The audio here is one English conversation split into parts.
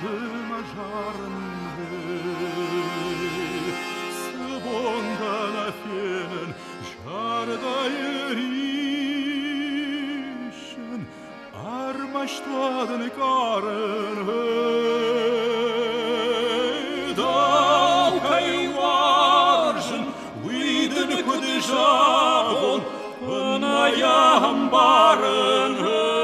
ma jarnde Sbonda na fienen Jarda erischen Arma stwaden karen Dau kai warzen Widen kudjavon Anaya hambaren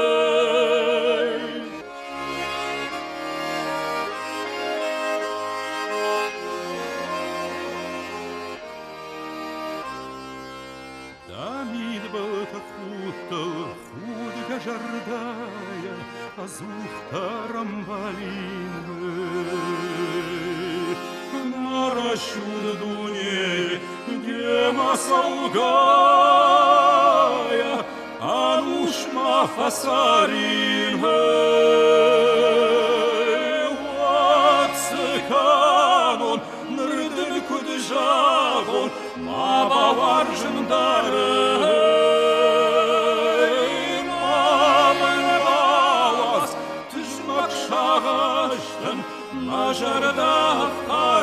Damit bătă fută, fudcă jardaia, azuhta rambalină. Narășud dunie, gema salgaia, anușma fasarină. Oață canon, nârdân cu djavon, ma bavar jândară. Jarda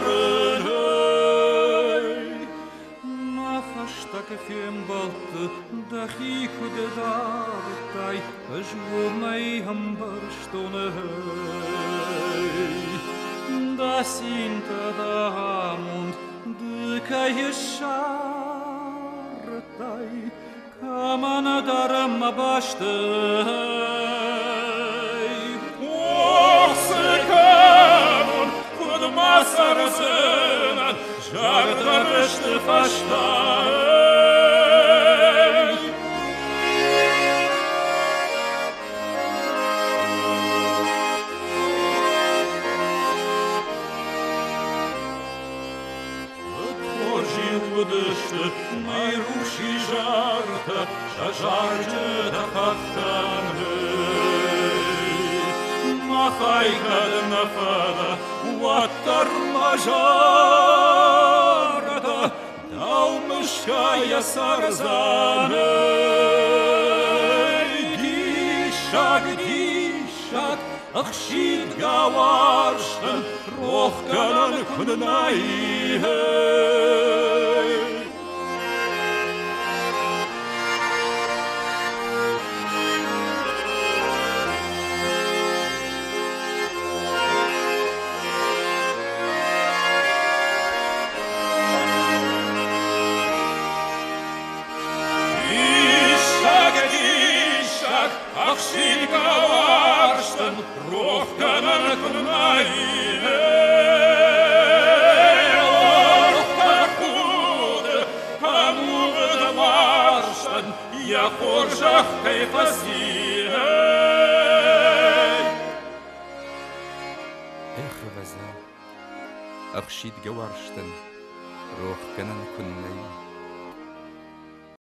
farăi Nafashta că fiem baltă Da hihu de dartai Ajvumai hambarștonăi Da sinta da amund Dăca ieșartai Camana daram abaștăi Osă canon Masa răzână, jarda răște faștai. Отворжи удăște, mai ruși jartă, și-a jarge da haftanăi. Machai cadna fada, Watar majarda, dau mășcaia sarzanăi. Gishag, gishag, achshid gawarshtan, rohkanan kudnai. Achshid gawarshtan, rohkanan kudnai. Orkakude, hamuvd warshtan, ja horjach kai fasihei. Achshid gawarshtan, rohkanan kudnai.